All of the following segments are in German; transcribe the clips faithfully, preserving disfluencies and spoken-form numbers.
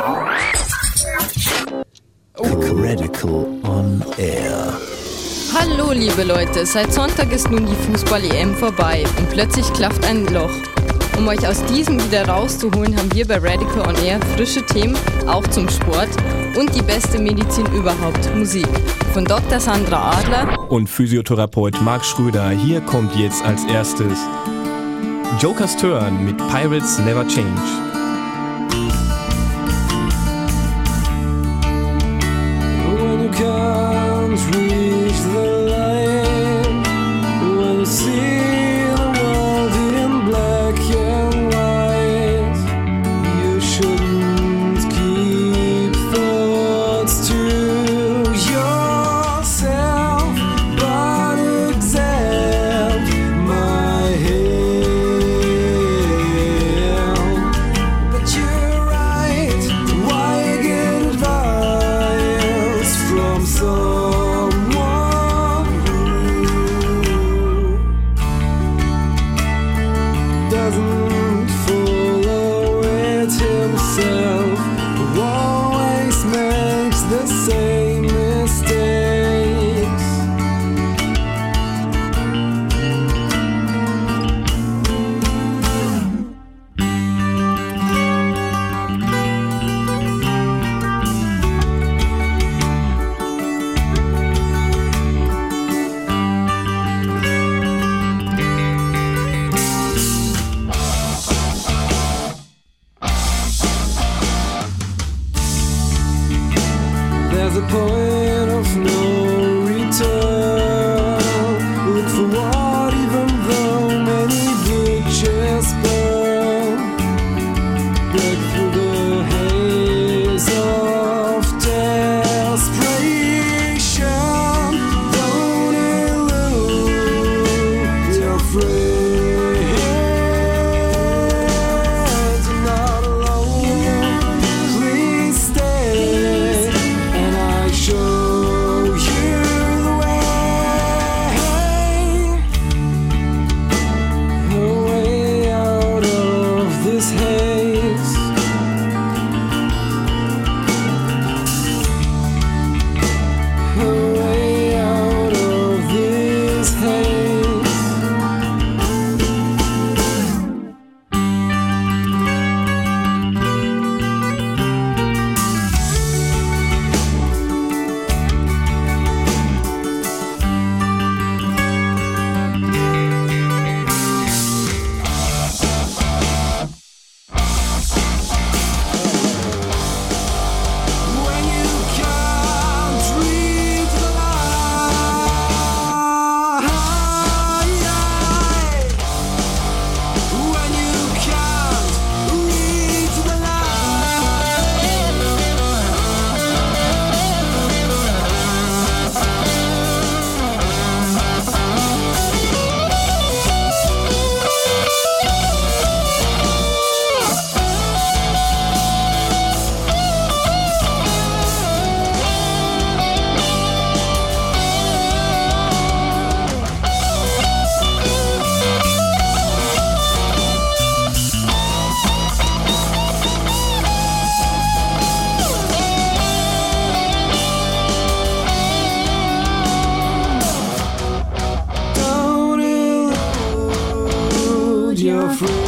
Radical on Air. Hallo liebe Leute, seit Sonntag ist nun die Fußball-E M vorbei und plötzlich klafft ein Loch. Um euch aus diesem wieder rauszuholen, haben wir bei Radical on Air frische Themen, auch zum Sport und die beste Medizin überhaupt, Musik. Von Doktor Sandra Adler und Physiotherapeut Marc Schröder. Hier kommt jetzt als erstes Joker's Turn mit Pirates Never Change. Can't reach the line when you see the world in black and white. You shouldn't keep thoughts to yourself, but accept my help. But you're right, why get advice from someone who doesn't follow it himself, who always makes the same mistakes? There's a point of no return. Look forward even though many bridges burn. Break through the haze of desperation. Don't elude your friends. You're not alone. Please stay. And I show you the way, a way out of this haze, a way out of this haze. When you can't read the light, when you can't read the Don't elude your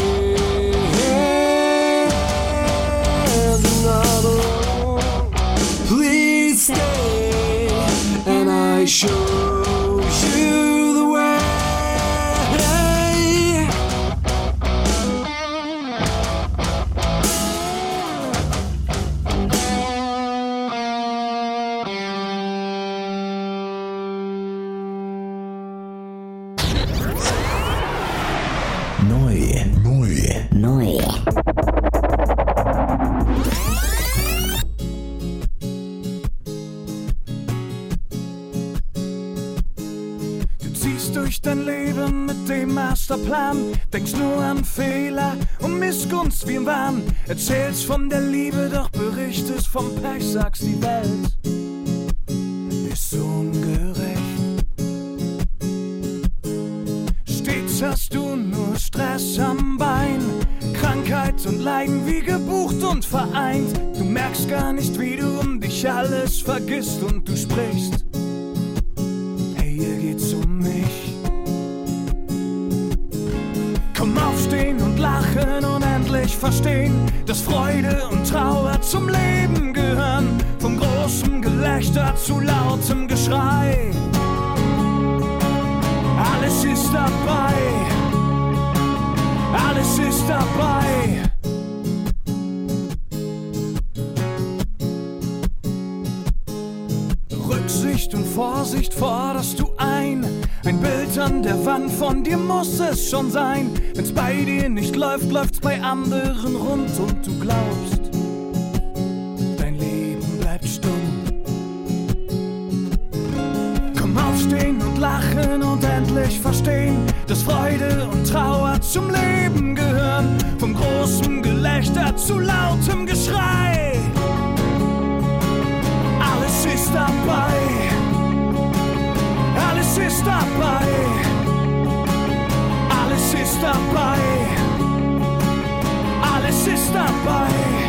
friends. Not alone. Please stay, and I show you the way. Neu. Neu. Neu. Du ziehst durch dein Leben mit dem Masterplan, denkst nur an Fehler und Missgunst wie im Wahn. Erzählst von der Liebe, doch berichtest vom Pech, sagst die Welt ist ungerecht. Stets hast du nur Stress am Bein, Krankheit Leid und Leiden wie gebucht und vereint. Du merkst gar nicht, wie du um dich alles vergisst und du sprichst. Hey, hier geht's um mich. Komm aufstehen und lachen und endlich verstehen, dass Freude und Trauer zum Leben gehören. Vom großen Gelächter zu lautem Geschrei. Alles ist dabei. Alles ist dabei. Rücksicht und Vorsicht forderst du ein. Ein Bild an der Wand, von dir muss es schon sein. Wenn's bei dir nicht läuft, läuft's bei anderen rund und du glaubst, dein Leben bleibt stumm. Komm aufstehen und lachen und endlich verstehen, dass Freude und Trauer zum Leben gehören. Vom großen Gelächter zu lautem Geschrei. Alles ist dabei. Alles ist dabei. Alles ist dabei. Alles ist dabei.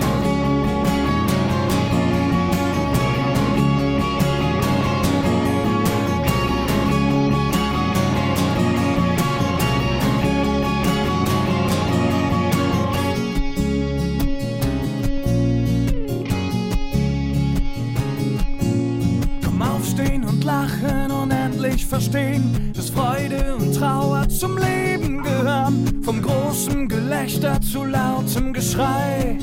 Lachen und endlich verstehen, dass Freude und Trauer zum Leben gehören. Vom großen Gelächter zu lautem Geschrei.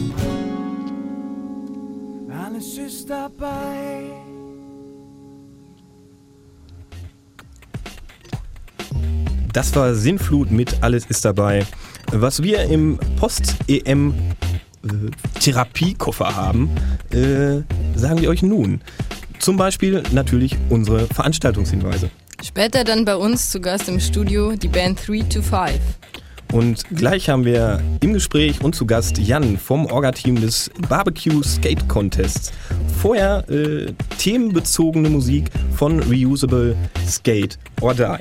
Alles ist dabei. Das war Sinnflut mit Alles ist dabei. Was wir im Post-E M-Therapiekoffer haben, äh, sagen wir euch nun. Zum Beispiel natürlich unsere Veranstaltungshinweise. Später dann bei uns zu Gast im Studio die Band three to five. Und gleich haben wir im Gespräch und zu Gast Jan vom Orga-Team des Barbecue Skate Contests. Vorher äh, themenbezogene Musik von Reusable Skate or Die.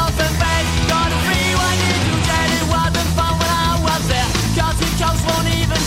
Won't even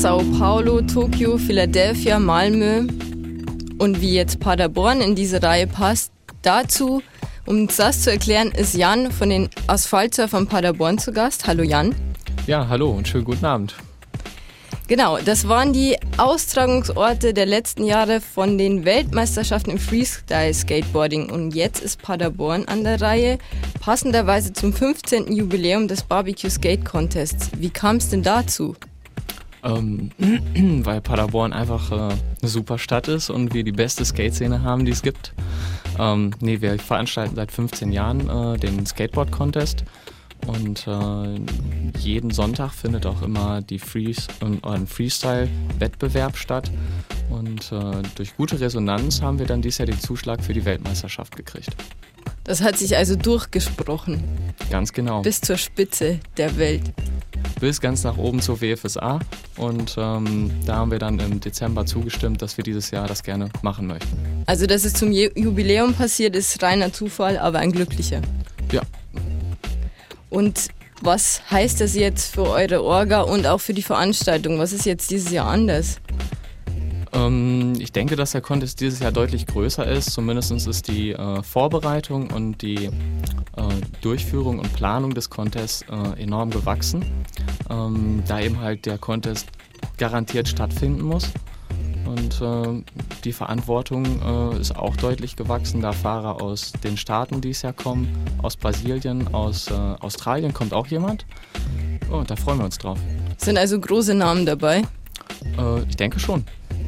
Sao Paulo, Tokio, Philadelphia, Malmö und wie jetzt Paderborn in diese Reihe passt. Dazu, um uns das zu erklären, ist Jan von den Asphaltsurfern Paderborn zu Gast. Hallo Jan. Ja, hallo und schönen guten Abend. Genau, das waren die Austragungsorte der letzten Jahre von den Weltmeisterschaften im Freestyle-Skateboarding. Und jetzt ist Paderborn an der Reihe, passenderweise zum fünfzehnten Jubiläum des Barbecue Skate Contests. Wie kam es denn dazu? Ähm, weil Paderborn einfach äh, eine super Stadt ist und wir die beste Skate-Szene haben, die es gibt. Ähm, nee, wir veranstalten seit fünfzehn Jahren äh, den Skateboard-Contest. Und äh, jeden Sonntag findet auch immer die Freeze, äh, ein Freestyle-Wettbewerb statt. Und äh, durch gute Resonanz haben wir dann dieses Jahr den Zuschlag für die Weltmeisterschaft gekriegt. Das hat sich also durchgesprochen. Ganz genau. Bis zur Spitze der Welt. Bis ganz nach oben zur W F S A. Und ähm, da haben wir dann im Dezember zugestimmt, dass wir dieses Jahr das gerne machen möchten. Also dass es zum Jubiläum passiert, ist reiner Zufall, aber ein glücklicher. Ja. Und was heißt das jetzt für eure Orga und auch für die Veranstaltung? Was ist jetzt dieses Jahr anders? Ähm, ich denke, dass der Contest dieses Jahr deutlich größer ist. Zumindest ist die äh, Vorbereitung und die äh, Durchführung und Planung des Contests äh, enorm gewachsen, ähm, da eben halt der Contest garantiert stattfinden muss. Und äh, die Verantwortung äh, ist auch deutlich gewachsen, da Fahrer aus den Staaten dieses Jahr kommen, aus Brasilien, aus äh, Australien kommt auch jemand. Oh, da freuen wir uns drauf. Sind also große Namen dabei? Äh, ich denke schon.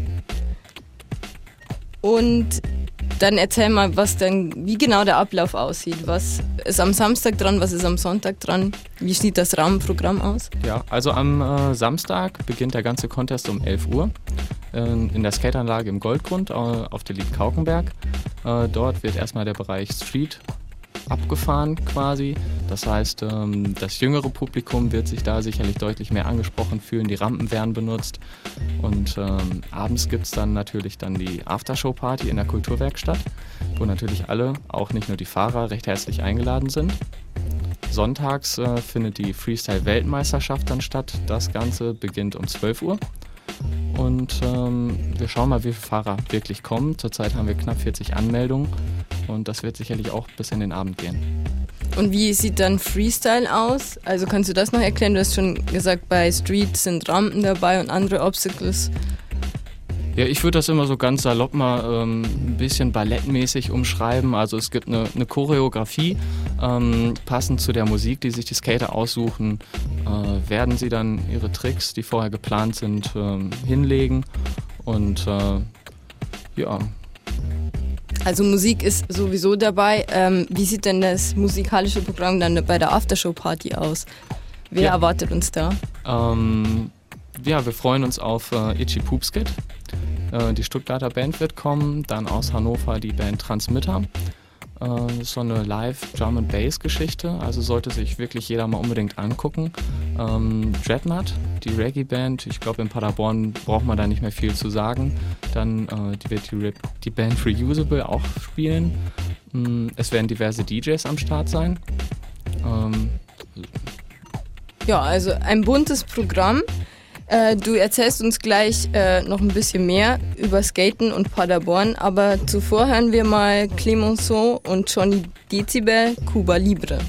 Und dann erzähl mal, was denn, wie genau der Ablauf aussieht. Was ist am Samstag dran, was ist am Sonntag dran? Wie sieht das Rahmenprogramm aus? Ja, also am äh, Samstag beginnt der ganze Contest um elf Uhr äh, in der Skateanlage im Goldgrund äh, auf der Lied Kaukenberg. Äh, dort wird erstmal der Bereich Street abgefahren quasi. Das heißt, ähm, das jüngere Publikum wird sich da sicherlich deutlich mehr angesprochen fühlen. Die Rampen werden benutzt. Und ähm, abends gibt es dann natürlich dann die Aftershow-Party in der Kulturwerkstatt, wo natürlich alle, auch nicht nur die Fahrer, recht herzlich eingeladen sind. Sonntags äh, findet die Freestyle-Weltmeisterschaft dann statt. Das Ganze beginnt um zwölf Uhr. Und ähm, wir schauen mal, wie viele Fahrer wirklich kommen. Zurzeit haben wir knapp vierzig Anmeldungen und das wird sicherlich auch bis in den Abend gehen. Und wie sieht dann Freestyle aus? Also kannst du das noch erklären? Du hast schon gesagt, bei Street sind Rampen dabei und andere Obstacles. Ja, ich würde das immer so ganz salopp mal ähm, ein bisschen ballettmäßig umschreiben. Also es gibt eine, eine Choreografie, ähm, passend zu der Musik, die sich die Skater aussuchen, äh, werden sie dann ihre Tricks, die vorher geplant sind, ähm, hinlegen. Und äh, ja. Also Musik ist sowieso dabei. Ähm, wie sieht denn das musikalische Programm dann bei der Aftershow-Party aus? Wer ja. erwartet uns da? Ähm, ja, wir freuen uns auf äh, Itchy Poopskit. Äh, die Stuttgarter Band wird kommen, dann aus Hannover die Band Transmitter. Äh, das ist so eine Live-Drum-and-Bass-Geschichte, also sollte sich wirklich jeder mal unbedingt angucken. Ähm, Dreadnought, die Reggae-Band, ich glaube in Paderborn braucht man da nicht mehr viel zu sagen. Dann äh, die wird die, die Band Reusable auch spielen. Ähm, es werden diverse D Js am Start sein. Ähm, ja, also ein buntes Programm. Äh, du erzählst uns gleich äh, noch ein bisschen mehr über Skaten und Paderborn, aber zuvor hören wir mal Clemenceau und Johnny Dezibel, Cuba Libre.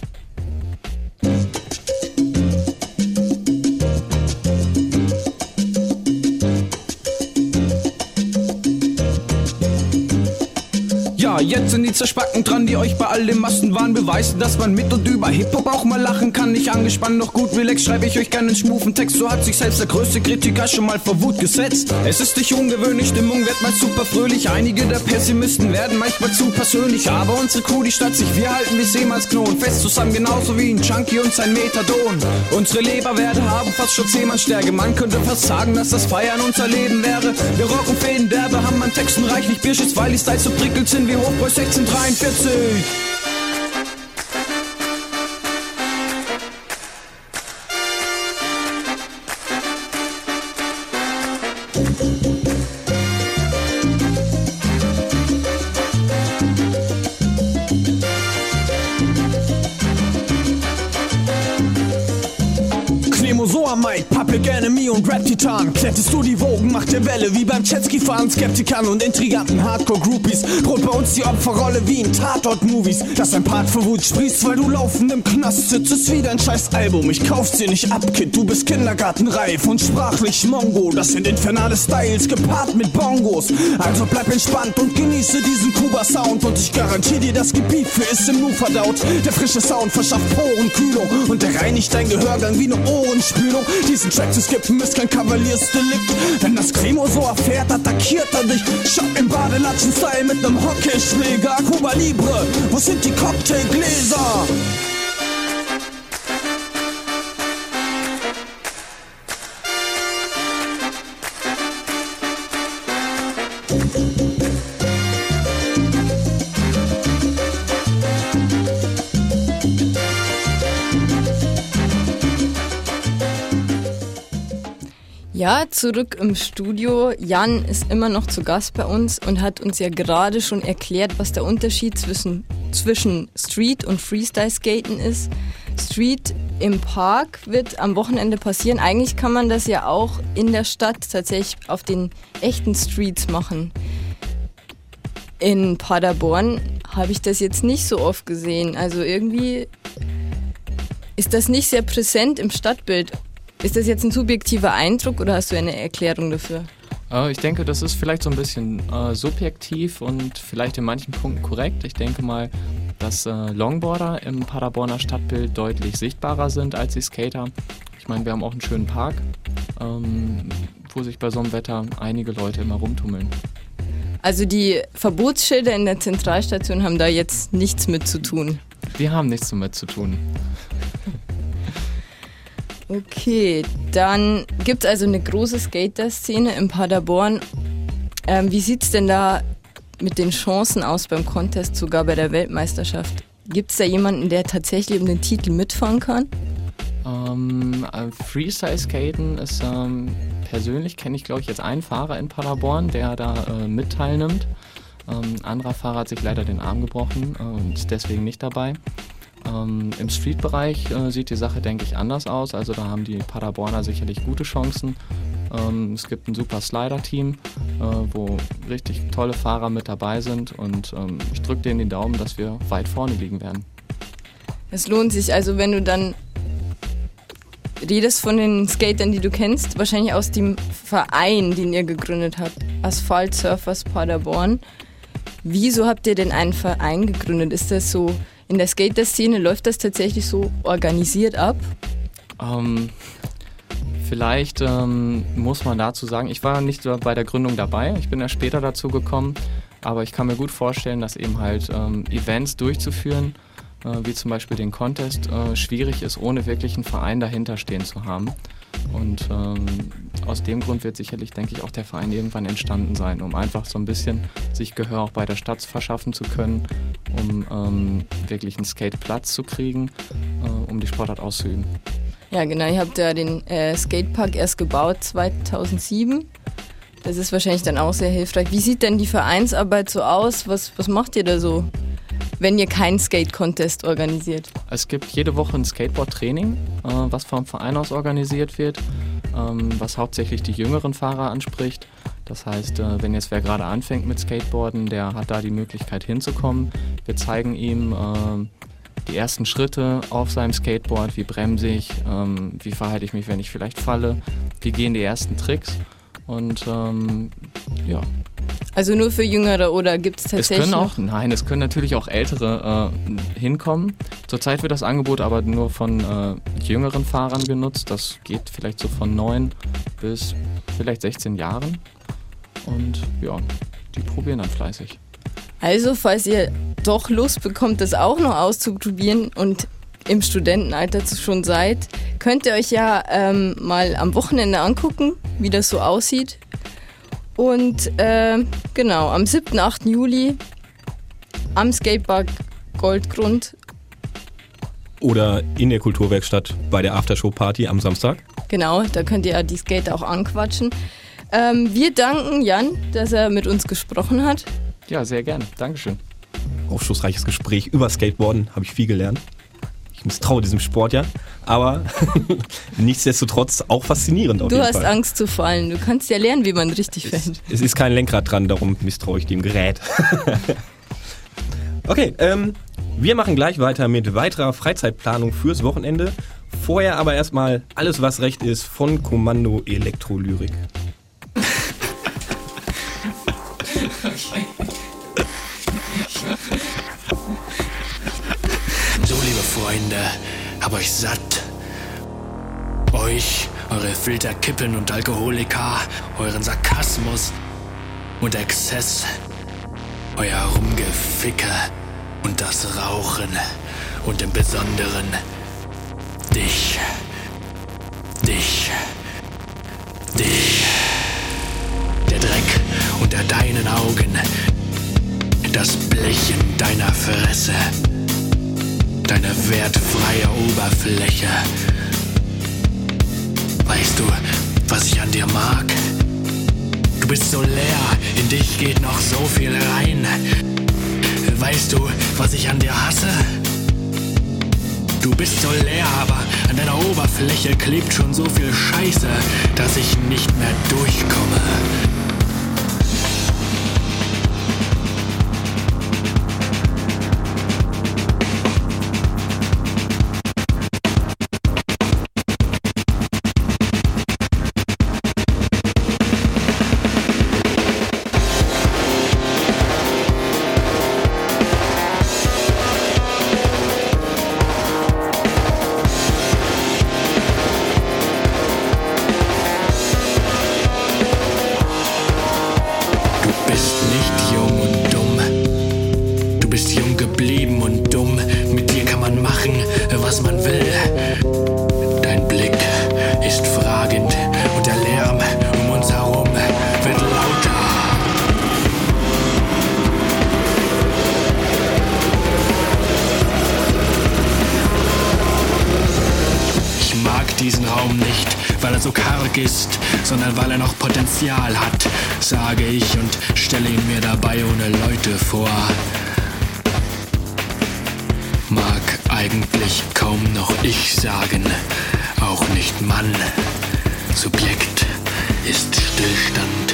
Ja, jetzt sind die Zerspacken dran, die euch bei all dem Massenwahn beweisen, dass man mit und über Hip-Hop auch mal lachen kann. Nicht angespannt, noch gut relax, schreibe ich euch gerne einen schmufen Text. So hat sich selbst der größte Kritiker schon mal vor Wut gesetzt. Es ist nicht ungewöhnlich, Stimmung wird mal super fröhlich. Einige der Pessimisten werden manchmal zu persönlich. Aber unsere Crew, die statt sich, wir halten wie Seemannsknoten fest zusammen, genauso wie ein Junkie und sein Methadon. Unsere Leberwerte haben fast schon Seemannsstärke. Man könnte fast sagen, dass das Feiern unser Leben wäre. Wir rocken Fäden derbe, haben an Texten reichlich Bierschiss, weil die Styles so prickelt sind wie Hochbräu sechzehnhundertdreiundvierzig. Public Enemy und Rap die Titan. Klettest du die Wogen, macht der Welle wie beim Jetski-Fahren. Skeptikern und intriganten Hardcore-Groupies. Droht bei uns die Opferrolle wie in Tatort-Movies. Dass ein Part vor Wut sprießt, weil du laufend im Knast sitzt. Ist wie dein scheiß Album, ich kauf's dir nicht ab, Kid. Du bist kindergartenreif und sprachlich Mongo. Das sind infernale Styles, gepaart mit Bongos. Also bleib entspannt und genieße diesen Kuba-Sound. Und ich garantiere dir, das Gebiet für ist im Nu verdaut. Der frische Sound verschafft Porenkühlung und der reinigt dein Gehörgang wie eine Ohrenspülung. Diesen Track zu skippen ist kein Kavaliersdelikt. Wenn das Cremo so erfährt, attackiert er dich. Schock im Badelatschen-Style mit nem Hockeyschläger. Cuba Libre, wo sind die Cocktailgläser? Ja, zurück im Studio. Jan ist immer noch zu Gast bei uns und hat uns ja gerade schon erklärt, was der Unterschied zwischen, zwischen Street und Freestyle-Skaten ist. Street im Park wird am Wochenende passieren. Eigentlich kann man das ja auch in der Stadt tatsächlich auf den echten Streets machen. In Paderborn habe ich das jetzt nicht so oft gesehen. Also irgendwie ist das nicht sehr präsent im Stadtbild. Ist das jetzt ein subjektiver Eindruck oder hast du eine Erklärung dafür? Äh, ich denke, das ist vielleicht so ein bisschen äh, subjektiv und vielleicht in manchen Punkten korrekt. Ich denke mal, dass äh, Longboarder im Paderborner Stadtbild deutlich sichtbarer sind als die Skater. Ich meine, wir haben auch einen schönen Park, ähm, wo sich bei so einem Wetter einige Leute immer rumtummeln. Also die Verbotsschilder in der Zentralstation haben da jetzt nichts mit zu tun? Wir haben nichts damit zu tun. Okay, dann gibt es also eine große Skater-Szene in Paderborn. Ähm, wie sieht es denn da mit den Chancen aus beim Contest, sogar bei der Weltmeisterschaft? Gibt es da jemanden, der tatsächlich um den Titel mitfahren kann? Ähm, Freestyle-Skaten ist, ähm, persönlich kenne ich glaube ich jetzt einen Fahrer in Paderborn, der da äh, mit teilnimmt. Ähm, ein anderer Fahrer hat sich leider den Arm gebrochen äh, und ist deswegen nicht dabei. Ähm, Im Street-Bereich äh, sieht die Sache, denke ich, anders aus. Also da haben die Paderborner sicherlich gute Chancen. Ähm, es gibt ein super Slider-Team, äh, wo richtig tolle Fahrer mit dabei sind. Und ähm, ich drücke denen die Daumen, dass wir weit vorne liegen werden. Es lohnt sich also, wenn du dann redest von den Skatern, die du kennst, wahrscheinlich aus dem Verein, den ihr gegründet habt, Asphalt Surfers Paderborn. Wieso habt ihr denn einen Verein gegründet? Ist das so... In der Skater-Szene läuft das tatsächlich so organisiert ab? Ähm, vielleicht ähm, muss man dazu sagen, ich war nicht bei der Gründung dabei, ich bin erst später dazu gekommen, aber ich kann mir gut vorstellen, dass eben halt ähm, Events durchzuführen, äh, wie zum Beispiel den Contest, äh, schwierig ist, ohne wirklich einen Verein dahinter stehen zu haben. Und ähm, aus dem Grund wird sicherlich, denke ich, auch der Verein irgendwann entstanden sein, um einfach so ein bisschen sich Gehör auch bei der Stadt verschaffen zu können, um ähm, wirklich einen Skateplatz zu kriegen, äh, um die Sportart auszuüben. Ja genau, ihr habt ja den äh, Skatepark erst gebaut zweitausendsieben. Das ist wahrscheinlich dann auch sehr hilfreich. Wie sieht denn die Vereinsarbeit so aus? Was, was macht ihr da so, wenn ihr keinen Skate-Contest organisiert? Es gibt jede Woche ein Skateboard-Training, äh, was vom Verein aus organisiert wird, ähm, was hauptsächlich die jüngeren Fahrer anspricht. Das heißt, äh, wenn jetzt wer gerade anfängt mit Skateboarden, der hat da die Möglichkeit hinzukommen. Wir zeigen ihm äh, die ersten Schritte auf seinem Skateboard, wie bremse ich, ähm, wie verhalte ich mich, wenn ich vielleicht falle, wie gehen die ersten Tricks und ähm, ja. Also nur für Jüngere oder gibt es tatsächlich es können noch? auch, Nein, es können natürlich auch Ältere äh, hinkommen. Zurzeit wird das Angebot aber nur von äh, jüngeren Fahrern genutzt. Das geht vielleicht so von neun bis vielleicht sechzehn Jahren. Und ja, die probieren dann fleißig. Also, falls ihr doch Lust bekommt, das auch noch auszuprobieren und im Studentenalter schon seid, könnt ihr euch ja ähm, mal am Wochenende angucken, wie das so aussieht. Und äh, genau, am siebten, achten Juli am Skatepark Goldgrund. Oder in der Kulturwerkstatt bei der Aftershow-Party am Samstag. Genau, da könnt ihr ja die Skater auch anquatschen. Ähm, wir danken Jan, dass er mit uns gesprochen hat. Ja, sehr gerne. Dankeschön. Aufschlussreiches Gespräch über Skateboarden, habe ich viel gelernt. Ich misstraue diesem Sport ja, aber nichtsdestotrotz auch faszinierend auf Du jeden hast Fall. Angst zu fallen. Du kannst ja lernen, wie man richtig Es, fällt. es ist kein Lenkrad dran, darum misstraue ich dem Gerät. Okay, ähm, wir machen gleich weiter mit weiterer Freizeitplanung fürs Wochenende. Vorher aber erstmal alles, was recht ist von Kommando Elektrolyrik. So, liebe Freunde, hab euch satt. Euch, eure Filterkippen und Alkoholiker, euren Sarkasmus und Exzess, euer Rumgeficke und das Rauchen und im Besonderen dich, dich, dich, der Dreck unter deinen Augen, das Blech in deiner Fresse, deine wertfreie Oberfläche. Weißt du, was ich an dir mag? Du bist so leer, in dich geht noch so viel rein. Weißt du, was ich an dir hasse? Du bist so leer, aber an deiner Oberfläche klebt schon so viel Scheiße, dass ich nicht mehr durchkomme. Ist, sondern weil er noch Potenzial hat, sage ich und stelle ihn mir dabei ohne Leute vor. Mag eigentlich kaum noch ich sagen, auch nicht Mann. Subjekt ist Stillstand.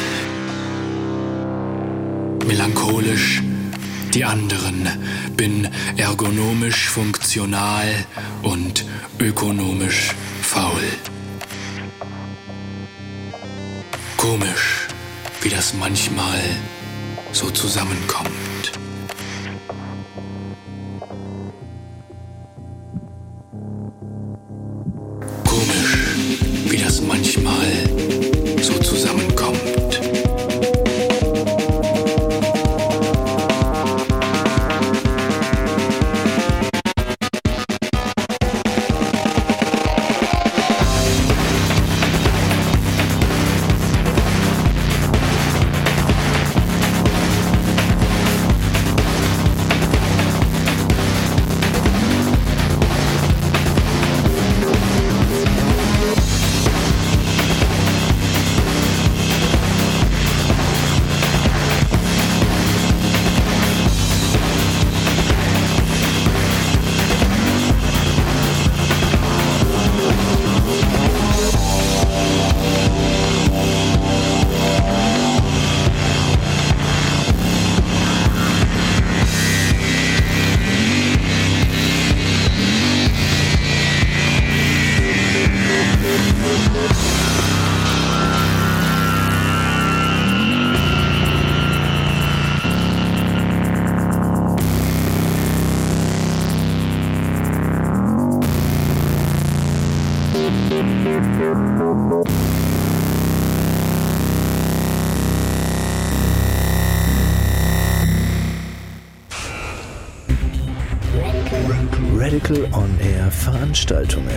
Melancholisch die anderen, bin ergonomisch funktional und ökonomisch faul. Komisch, wie das manchmal so zusammenkommt. Komisch, wie das manchmal so zusammenkommt. Radical On Air Veranstaltungen.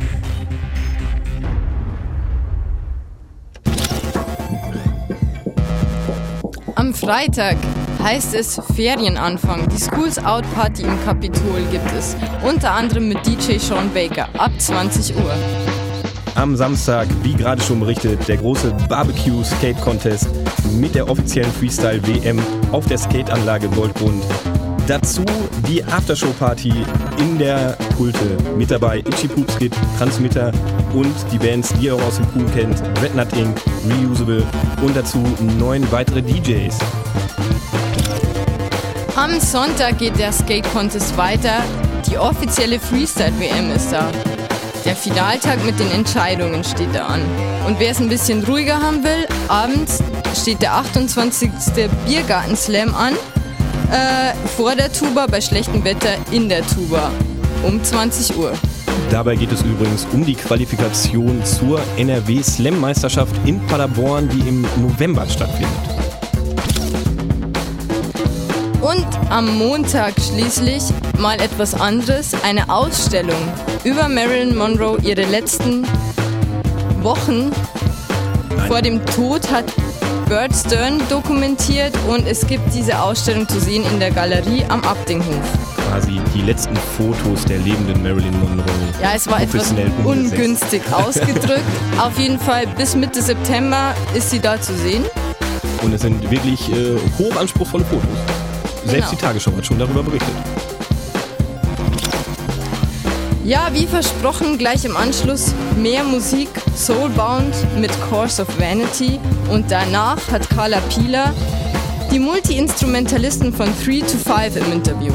Am Freitag heißt es Ferienanfang. Die Schools Out Party im Kapitol gibt es. Unter anderem mit D J Sean Baker ab zwanzig Uhr. Am Samstag, wie gerade schon berichtet, der große Barbecue Skate Contest mit der offiziellen Freestyle W M auf der Skateanlage Goldgrund. Dazu die Aftershow-Party in der Kulte. Mit dabei Itchy Poops Kid, Transmitter und die Bands, die ihr auch aus dem Pool kennt. Red Nut Incorporated, Reusable und dazu neun weitere D Js. Am Sonntag geht der Skate Contest weiter. Die offizielle Freestyle-W M ist da. Der Finaltag mit den Entscheidungen steht da an. Und wer es ein bisschen ruhiger haben will, abends steht der achtundzwanzigste Biergarten-Slam an. Äh, vor der Tuba bei schlechtem Wetter in der Tuba. Um zwanzig Uhr. Dabei geht es übrigens um die Qualifikation zur N R W-Slam-Meisterschaft in Paderborn, die im November stattfindet. Und am Montag schließlich mal etwas anderes, eine Ausstellung über Marilyn Monroe. Ihre letzten Wochen vor dem Tod hat Bert Stern dokumentiert und es gibt diese Ausstellung zu sehen in der Galerie am Abdinghof. Quasi die letzten Fotos der lebenden Marilyn Monroe. Ja, es war etwas ungünstig ausgedrückt. Auf jeden Fall bis Mitte September ist sie da zu sehen. Und es sind wirklich äh, hochanspruchsvolle Fotos. Selbst Genau. die Tagesschau hat schon darüber berichtet. Ja, wie versprochen, gleich im Anschluss mehr Musik, Soulbound mit Course of Vanity und danach hat Carla Pieler die Multi-Instrumentalisten von three to five im Interview.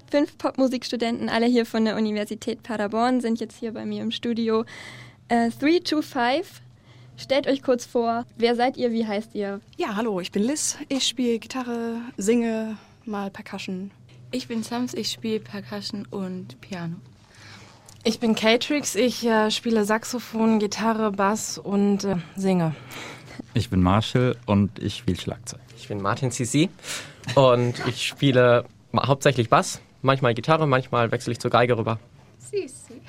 Fünf Popmusikstudenten, alle hier von der Universität Paderborn, sind jetzt hier bei mir im Studio. Äh, three two five, stellt euch kurz vor, wer seid ihr, wie heißt ihr? Ja, hallo, ich bin Liz, ich spiele Gitarre, singe, mal Percussion. Ich bin Sams, ich spiele Percussion und Piano. Ich bin Catrix, ich äh, spiele Saxophon, Gitarre, Bass und äh, singe. Ich bin Marshall und ich spiele Schlagzeug. Ich bin Martin Cici und ich spiele hauptsächlich Bass, manchmal Gitarre, manchmal wechsle ich zur Geige rüber. Cici.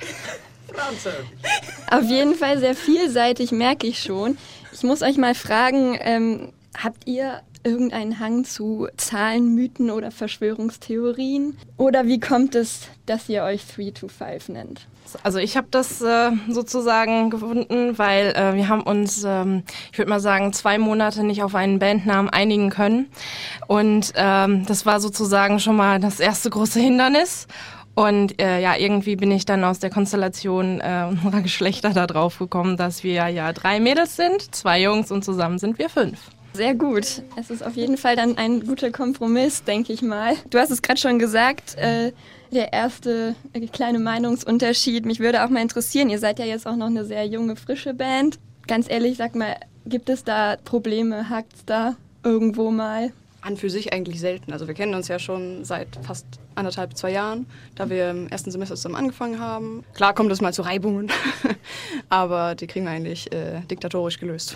Auf jeden Fall sehr vielseitig, merke ich schon. Ich muss euch mal fragen, ähm, habt ihr irgendeinen Hang zu Zahlen, Mythen oder Verschwörungstheorien? Oder wie kommt es, dass ihr euch three two five nennt? Also ich habe das äh, sozusagen gefunden, weil äh, wir haben uns, ähm, ich würde mal sagen, zwei Monate nicht auf einen Bandnamen einigen können. Und ähm, das war sozusagen schon mal das erste große Hindernis. Und äh, ja, irgendwie bin ich dann aus der Konstellation äh, unserer Geschlechter da drauf gekommen, dass wir ja drei Mädels sind, zwei Jungs und zusammen sind wir fünf. Sehr gut. Es ist auf jeden Fall dann ein guter Kompromiss, denke ich mal. Du hast es gerade schon gesagt, äh, der erste äh, kleine Meinungsunterschied. Mich würde auch mal interessieren, ihr seid ja jetzt auch noch eine sehr junge, frische Band. Ganz ehrlich, sag mal, gibt es da Probleme? Hakt's da irgendwo mal? An für sich eigentlich selten. Also wir kennen uns ja schon seit fast anderthalb, zwei Jahren, da wir im ersten Semester zusammen angefangen haben. Klar kommt es mal zu Reibungen, aber die kriegen wir eigentlich äh, diktatorisch gelöst.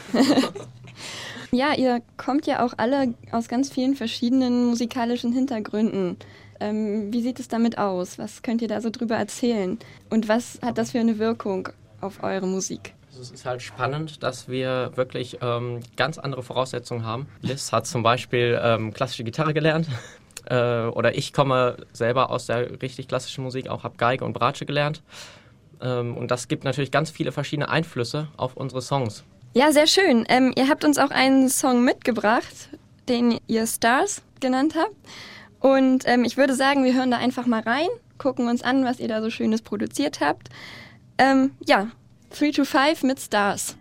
Ja, ihr kommt ja auch alle aus ganz vielen verschiedenen musikalischen Hintergründen. Ähm, wie sieht es damit aus? Was könnt ihr da so drüber erzählen? Und was hat das für eine Wirkung auf eure Musik? Es ist halt spannend, dass wir wirklich ähm, ganz andere Voraussetzungen haben. Liz hat zum Beispiel ähm, klassische Gitarre gelernt. Äh, oder ich komme selber aus der richtig klassischen Musik, auch habe Geige und Bratsche gelernt. Ähm, und das gibt natürlich ganz viele verschiedene Einflüsse auf unsere Songs. Ja, sehr schön. Ähm, ihr habt uns auch einen Song mitgebracht, den ihr Stars genannt habt. Und ähm, ich würde sagen, wir hören da einfach mal rein, gucken uns an, was ihr da so Schönes produziert habt. Ähm, ja, three two five mit Stars.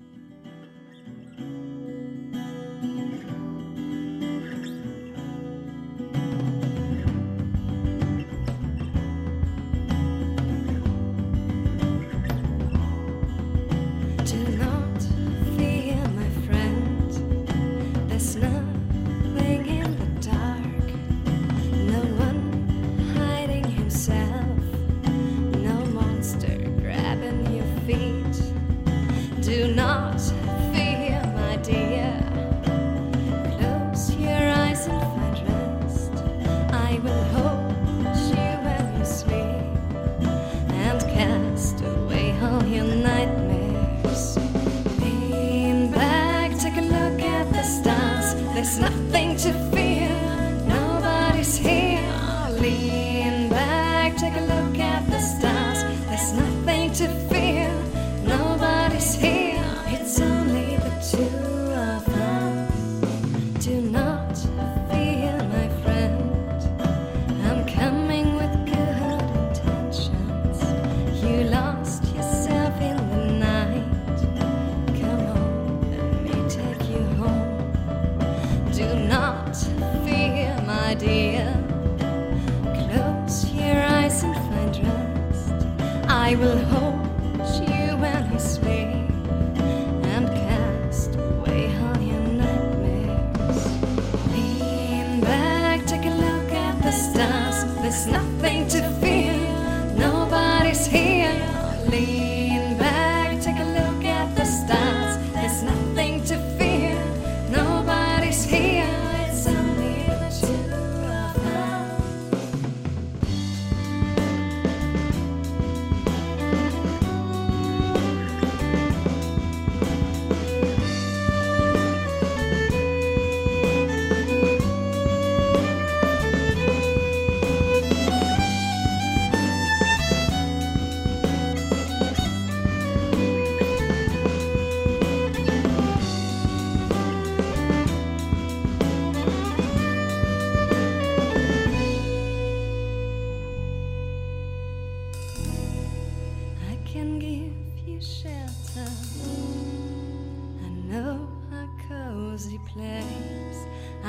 There's nothing to fear, nobody's here. Lean back, take a look at the stars. There's nothing to fear, nobody's here. It's only the two of us. Do not fear, my friend. I'm coming with good intentions. You lost yourself in the night. Come on, let me take you home. Do not fear, my dear. Close your eyes and find rest. I will hold you when you sleep and cast away all your nightmares. Lean back, take a look at the stars. There's nothing to fear, nobody's here. Lean back, take a look at the stars. There's nothing to fear, nobody's here. It's only the two of us.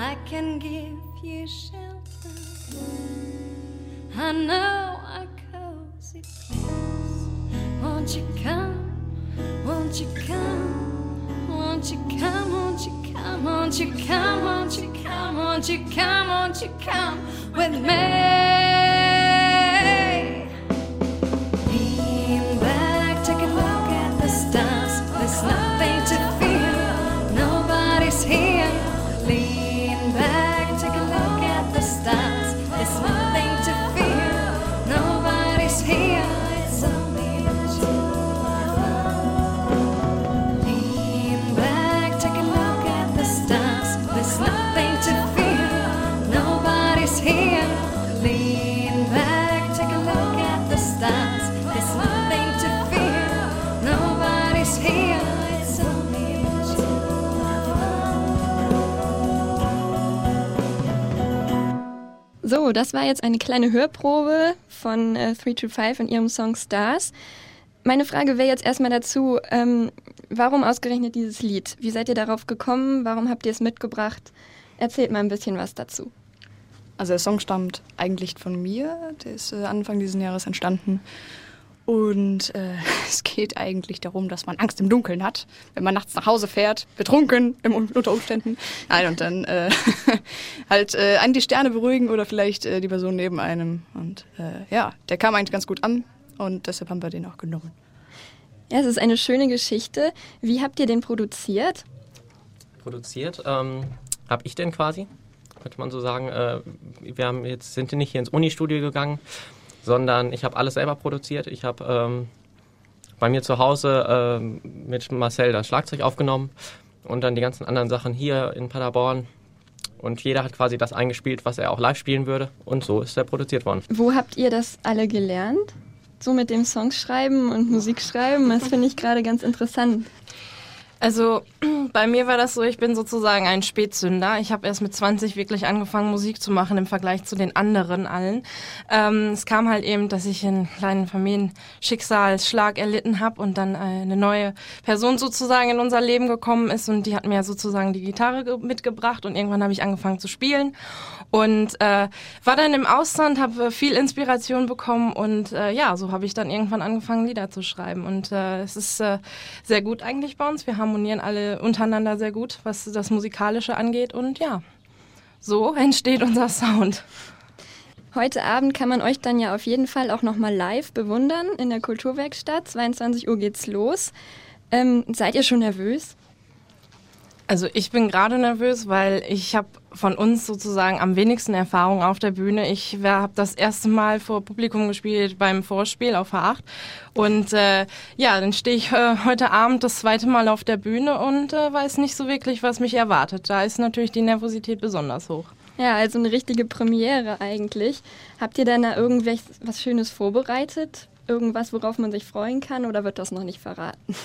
I can give you shelter. I know a cozy place. Won't you come? Won't you come? Won't you come? Won't you come? Won't you come? Won't you come? Won't you come? Won't you come with me? Lean back, take a look at the stars. There's nothing to fear. Nobody's here. Lean back, take a look at the stars. There's nothing to fear. Nobody's here. It's only the two of us. Lean back, take a look at the stars. There's nothing to fear. Nobody's here. Lean back, take a look at the stars. There's nothing to fear. Nobody's here. It's only the two of us. So, das war jetzt eine kleine Hörprobe von äh, three two five und ihrem Song Stars. Meine Frage wäre jetzt erstmal dazu, ähm, warum ausgerechnet dieses Lied? Wie seid ihr darauf gekommen? Warum habt ihr es mitgebracht? Erzählt mal ein bisschen was dazu. Also der Song stammt eigentlich von mir, der ist äh, Anfang dieses Jahres entstanden. Und äh, es geht eigentlich darum, dass man Angst im Dunkeln hat, wenn man nachts nach Hause fährt, betrunken im, unter Umständen. Nein, und dann äh, halt äh, einen die Sterne beruhigen oder vielleicht äh, die Person neben einem. Und äh, ja, der kam eigentlich ganz gut an und deshalb haben wir den auch genommen. Ja, es ist eine schöne Geschichte. Wie habt ihr den produziert? Produziert ähm, habe ich den quasi, könnte man so sagen. Äh, wir haben jetzt, sind nicht hier ins Uni-Studio gegangen, sondern ich habe alles selber produziert. Ich habe ähm, bei mir zu Hause ähm, mit Marcel das Schlagzeug aufgenommen und dann die ganzen anderen Sachen hier in Paderborn. Und jeder hat quasi das eingespielt, was er auch live spielen würde. Und so ist er produziert worden. Wo habt ihr das alle gelernt? So mit dem Songschreiben und Musikschreiben? Das finde ich gerade ganz interessant. Also bei mir war das so, ich bin sozusagen ein Spätzünder. Ich habe erst mit zwanzig wirklich angefangen, Musik zu machen im Vergleich zu den anderen allen. Ähm, es kam halt eben, dass ich einen kleinen Familienschicksalsschlag erlitten habe und dann eine neue Person sozusagen in unser Leben gekommen ist und die hat mir sozusagen die Gitarre ge- mitgebracht und irgendwann habe ich angefangen zu spielen und äh, war dann im Ausland, habe viel Inspiration bekommen und äh, ja, so habe ich dann irgendwann angefangen, Lieder zu schreiben und äh, es ist äh, sehr gut eigentlich bei uns. Wir haben harmonieren alle untereinander sehr gut, was das Musikalische angeht. Und ja, so entsteht unser Sound. Heute Abend kann man euch dann ja auf jeden Fall auch nochmal live bewundern in der Kulturwerkstatt. zweiundzwanzig Uhr geht's los. Ähm, seid ihr schon nervös? Also ich bin gerade nervös, weil ich habe von uns sozusagen am wenigsten Erfahrung auf der Bühne. Ich habe das erste Mal vor Publikum gespielt beim Vorspiel auf H acht und äh, ja, dann stehe ich äh, heute Abend das zweite Mal auf der Bühne und äh, weiß nicht so wirklich, was mich erwartet. Da ist natürlich die Nervosität besonders hoch. Ja, also eine richtige Premiere eigentlich. Habt ihr denn da irgendwas was Schönes vorbereitet? Irgendwas, worauf man sich freuen kann oder wird das noch nicht verraten?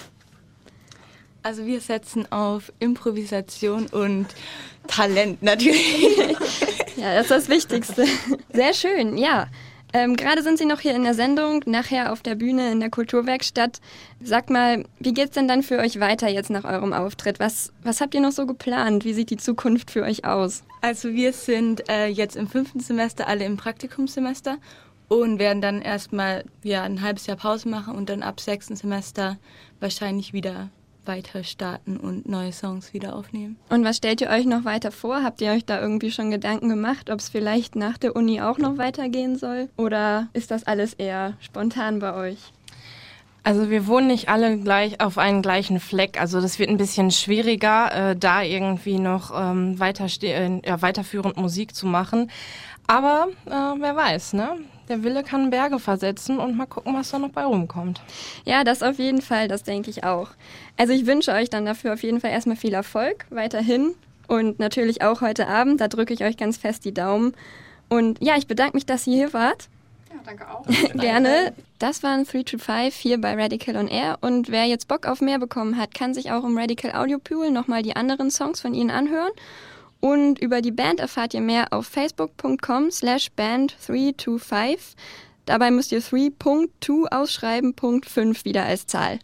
Also wir setzen auf Improvisation und Talent natürlich. Ja, das ist das Wichtigste. Sehr schön, ja. Ähm, gerade sind Sie noch hier in der Sendung, nachher auf der Bühne in der Kulturwerkstatt. Sagt mal, wie geht's denn dann für euch weiter jetzt nach eurem Auftritt? Was, was habt ihr noch so geplant? Wie sieht die Zukunft für euch aus? Also wir sind äh, jetzt im fünften Semester alle im Praktikumssemester und werden dann erstmal ja, ein halbes Jahr Pause machen und dann ab sechsten Semester wahrscheinlich wieder weiter starten und neue Songs wieder aufnehmen. Und was stellt ihr euch noch weiter vor? Habt ihr euch da irgendwie schon Gedanken gemacht, ob es vielleicht nach der Uni auch noch weitergehen soll? Oder ist das alles eher spontan bei euch? Also wir wohnen nicht alle gleich auf einem gleichen Fleck. Also das wird ein bisschen schwieriger, äh, da irgendwie noch ähm, weiterste- äh, ja, weiterführend Musik zu machen. Aber äh, wer weiß, ne? Der Wille kann Berge versetzen und mal gucken, was da noch bei rumkommt. Ja, das auf jeden Fall, das denke ich auch. Also ich wünsche euch dann dafür auf jeden Fall erstmal viel Erfolg weiterhin und natürlich auch heute Abend. Da drücke ich euch ganz fest die Daumen. Und ja, ich bedanke mich, dass ihr hier wart. Ja, danke auch. Gerne. Das waren three two five hier bei Radical on Air. Und wer jetzt Bock auf mehr bekommen hat, kann sich auch im Radical Audio Pool nochmal die anderen Songs von ihnen anhören. Und über die Band erfahrt ihr mehr auf facebook.com slash band three two five. Dabei müsst ihr three Punkt two ausschreiben, Punkt fünf wieder als Zahl.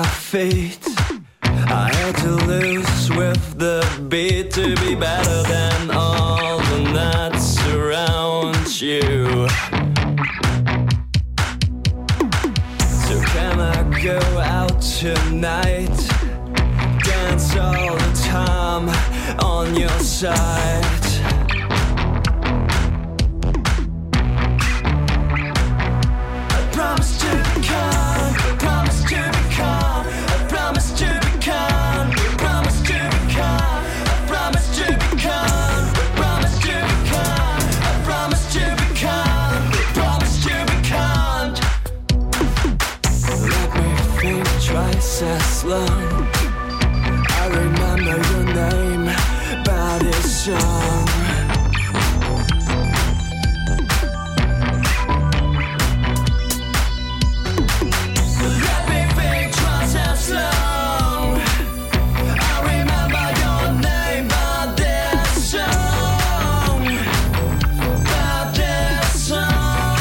feet. I had to lose with the beat to be better than all the nuts around you. So can I go out tonight? Dance all the time on your side. I promise to be kind, I promise to be kind, I promise to be kind, I promise to be kind, I promise to be kind, I promise to be kind, I promise to be kind, I promise to be kind. Let me think twice as long. I remember your name by this song. Let me think twice as long. I remember your name by this song. By this song.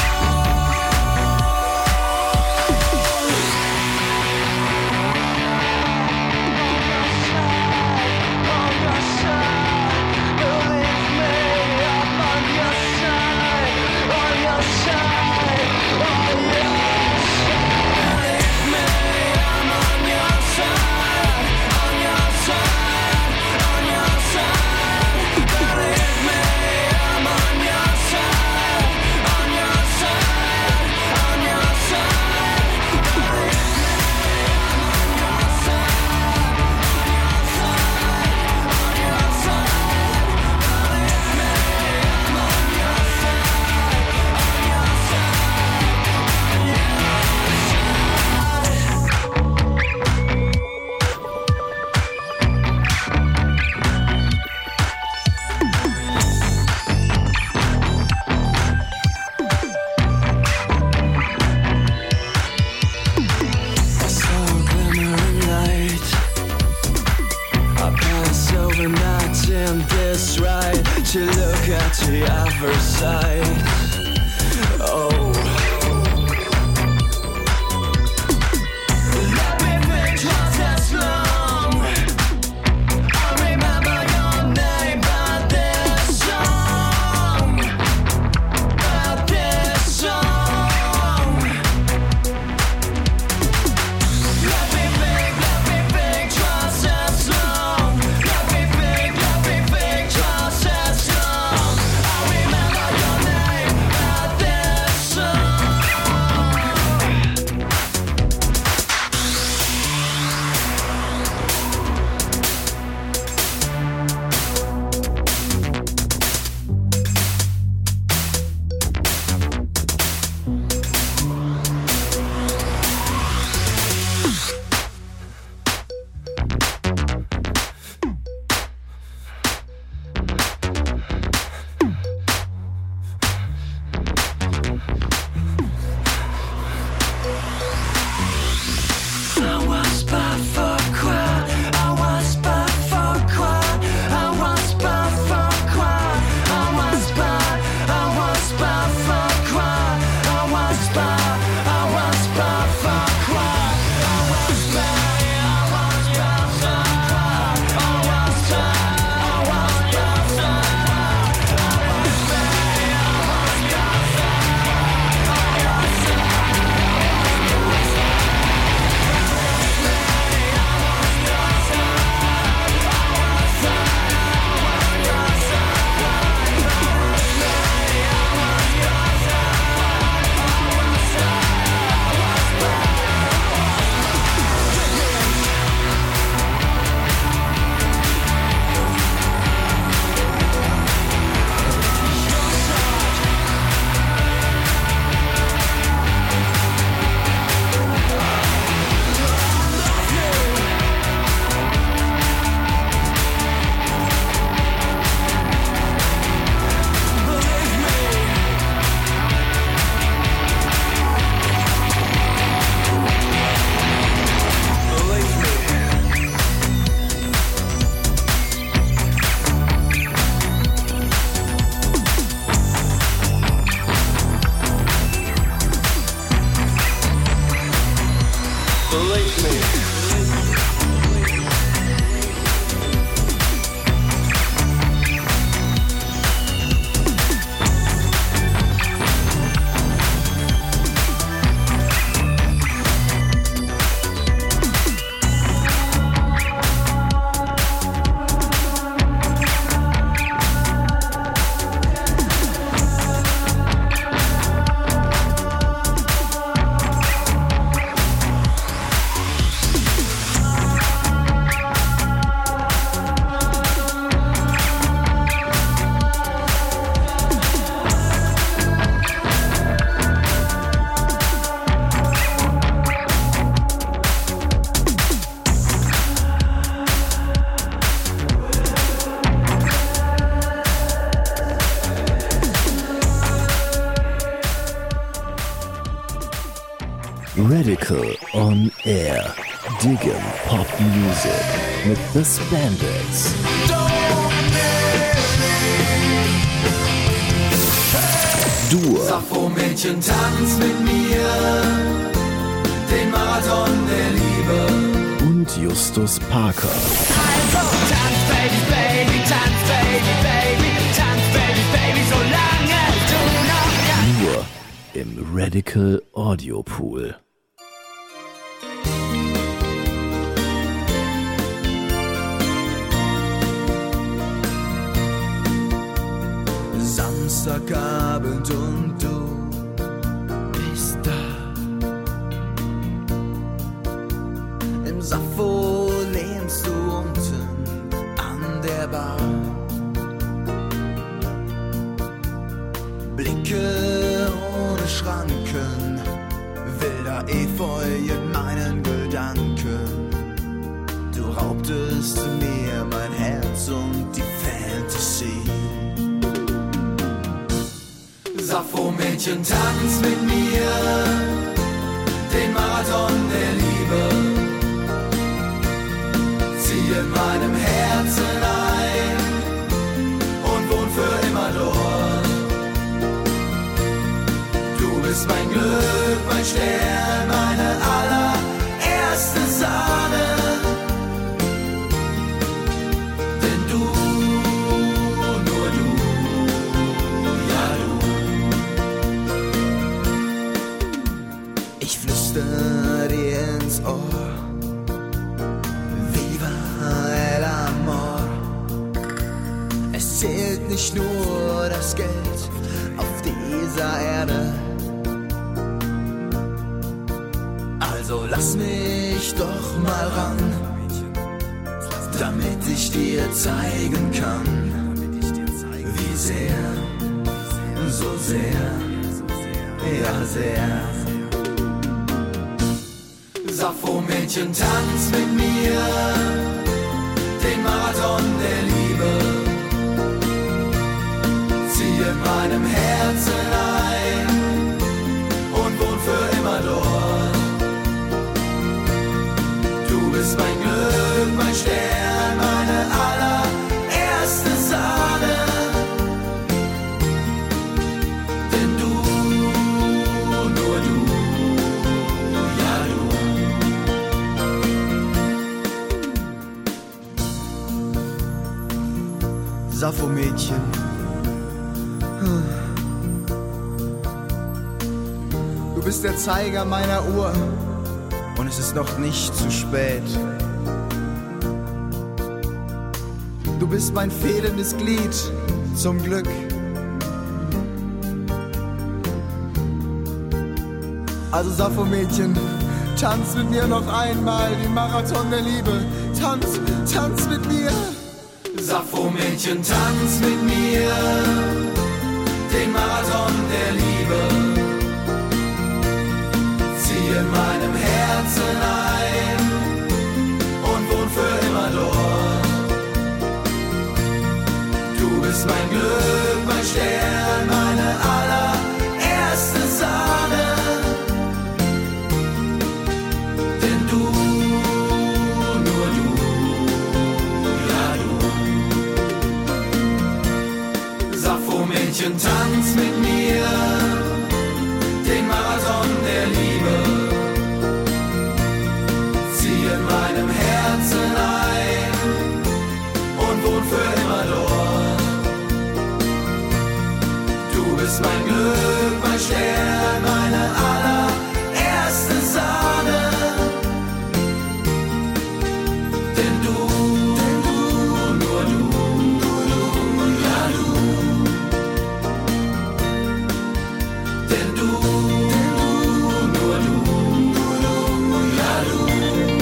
To look at the other side. Oh, let me think twice as long. I remember your name by this song. By this song. Let me think, let me think twice as long. Let me think, let me think twice as long. I remember your name. Radical on Air. Diggin' Pop Music mit The Spandex. Dur. Sappho-Mädchen, tanz mit mir den Marathon der Liebe. Und Justus Parker. Also tanz, Baby, Baby, tanz, Baby, Baby, tanz, Baby, Baby, solange du noch kannst. Nur im Radical Audio Pool. Samstagabend und du bist da. Im Sappho lehnst du unten an der Bar. Blicke ohne Schranken, wilder Efeu in meinen Gedanken. Du raubtest mir mein Herz und die Fantasie. Sappho-Mädchen, tanz mit mir den Marathon der Liebe. Zieh in meinem Herzen ein und wohn für immer dort. Du bist mein Glück, mein Stern, meine allererste Sahne. Denn du, nur du, ja du. Ich flüster dir ins Ohr, viva el amor. Es zählt nicht nur das Geld auf dieser Erde. Also lass mich doch mal ran, damit ich dir zeigen kann, wie sehr, so sehr, ja sehr. Sappho-Mädchen, tanz mit mir den Marathon der Liebe. Zieh in meinem Herzen ein und wohn für immer dort. Du bist mein Glück, mein Stern, meine allererste Sahne. Denn du, nur du, ja du. Sappho-Mädchen. Du bist der Zeiger meiner Uhr und es ist noch nicht zu spät. Du bist mein fehlendes Glied zum Glück. Also Sappho-Mädchen, tanz mit mir noch einmal den Marathon der Liebe. Tanz, tanz mit mir. Sappho-Mädchen, tanz mit mir den Marathon der Liebe. Zieh in meinem Herzen ein und wohn für immer dort. Du bist mein Glück, mein Stern, meine allererste Sahne. Denn du, nur du, ja du. Sappho-Mädchen, tanz mit mir den Marathon der Liebe. Zieh in meinem Herzen ein und wohn für immer dort. Du bist mein Glück, mein Stern, meine allererste Sahne. Denn du, denn du, nur du, nur du, ja du. Denn du, denn du, nur du, nur du, ja du.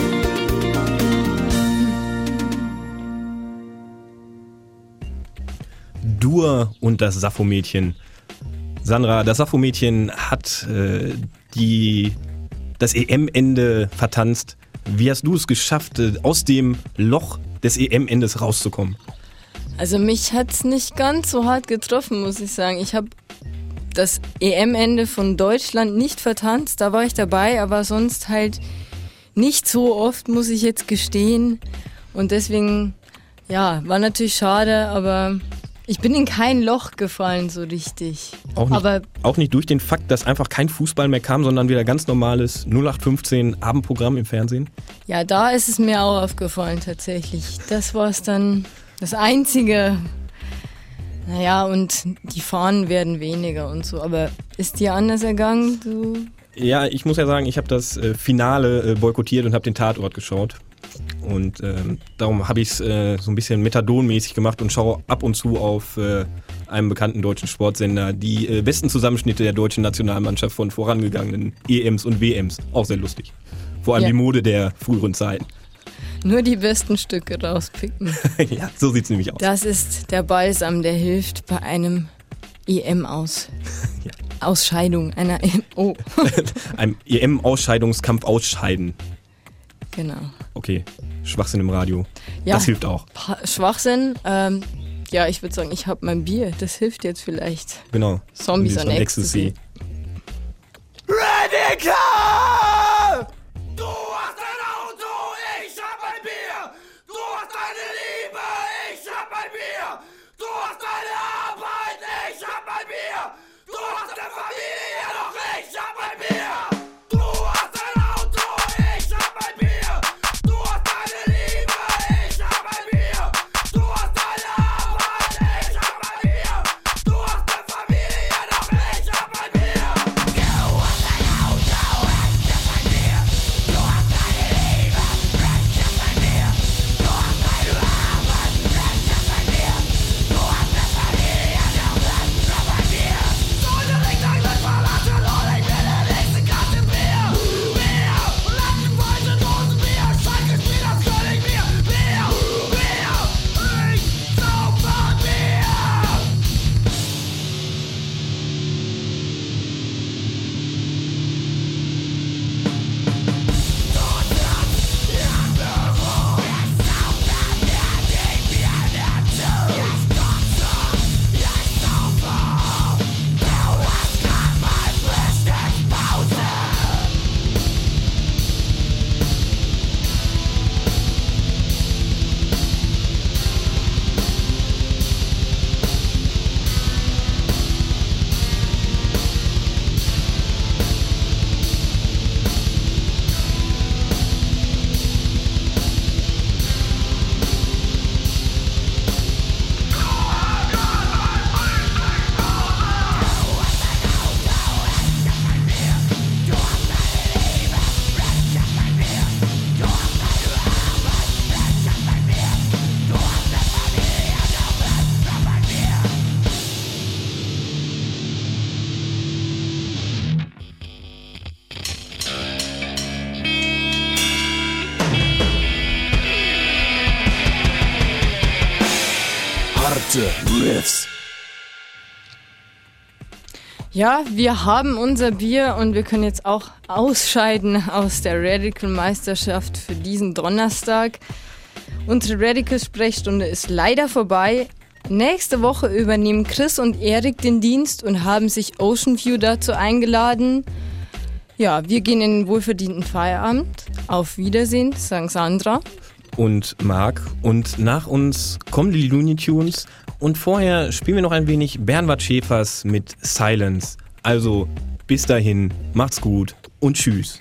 Dur und das Sappho-Mädchen. Sandra, das Sappho-Mädchen hat äh, die, das E M-Ende vertanzt. Wie hast du es geschafft, äh, aus dem Loch des E M-Endes rauszukommen? Also mich hat es nicht ganz so hart getroffen, muss ich sagen. Ich habe das E M-Ende von Deutschland nicht vertanzt. Da war ich dabei, aber sonst halt nicht so oft, muss ich jetzt gestehen. Und deswegen, ja, war natürlich schade, aber ich bin in kein Loch gefallen so richtig. Auch nicht, aber auch nicht durch den Fakt, dass einfach kein Fußball mehr kam, sondern wieder ganz normales null acht fünfzehn Abendprogramm im Fernsehen? Ja, da ist es mir auch aufgefallen tatsächlich. Das war es dann das Einzige. Naja, und die Fahnen werden weniger und so. Aber ist dir anders ergangen? Du? Ja, ich muss ja sagen, ich habe das äh, Finale äh, boykottiert und habe den Tatort geschaut. Und ähm, darum habe ich es äh, so ein bisschen methadonmäßig gemacht und schaue ab und zu auf äh, einem bekannten deutschen Sportsender die äh, besten Zusammenschnitte der deutschen Nationalmannschaft von vorangegangenen E Ms und W Ms. Auch sehr lustig. Vor allem Ja. die Mode der früheren Zeiten. Nur die besten Stücke rauspicken. Ja, so sieht's nämlich aus. Das ist der Balsam, der hilft bei einem E M-Aus. Ja. Ausscheidung einer E M. Oh. Einem E M-Ausscheidungskampf ausscheiden. Genau. Okay, Schwachsinn im Radio. Ja, Das hilft auch. Pa- Schwachsinn. Ähm, ja, ich würde sagen, ich habe mein Bier. Das hilft jetzt vielleicht. Genau. Zombies Und on dieses Ecstasy. Radical! Du hast ein Auto, ich hab ein Bier. Du hast eine Liebe, ich hab ein Bier. Du hast eine Arbeit, ich hab ein Bier. Du hast eine Familie, doch ich hab ein Bier. Du hast ein Auto, ich hab ein Bier. Du hast eine Liebe, ich hab ein Bier. Du hast eine Arbeit, ich hab ein Bier. Du hast eine Familie, doch ich hab ein Bier. Du hast ein Auto, ich hab ein Bier. Du hast eine Liebe, ich hab ein Bier. Du hast eine Arbeit, ich hab ein Bier. Du hast eine Familie, doch ich hab ein Bier. So eine Richtung wird verlassen und ich bin der nächste Kasse Bier. Bier, Lattenweise Dosen Bier, Schalke spielt das König Bier. Bier, Bier, ich saufe Bier. Harte Riffs. Ja, wir haben unser Bier und wir können jetzt auch ausscheiden aus der Radical-Meisterschaft für diesen Donnerstag. Unsere Radical-Sprechstunde ist leider vorbei. Nächste Woche übernehmen Chris und Erik den Dienst und haben sich Ocean View dazu eingeladen. Ja, wir gehen in den wohlverdienten Feierabend. Auf Wiedersehen, sagen Sandra. Und Marc. Und nach uns kommen die Looney Tunes. Und vorher spielen wir noch ein wenig Bernward Schäfers mit Silence. Also bis dahin, macht's gut und tschüss.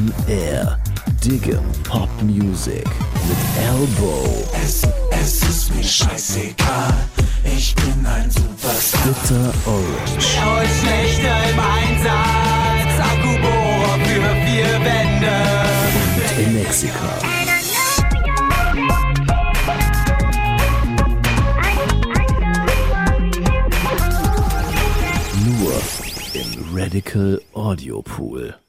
On Air. Diggin' Pop Music mit Elbow. Es, es ist mir scheißegal, ich bin ein Superstar. Bitter Orange. Euch Nächte im Einsatz, Akkubohrer für vier Wände. Und Inexica. Nur im Radical Audio Pool.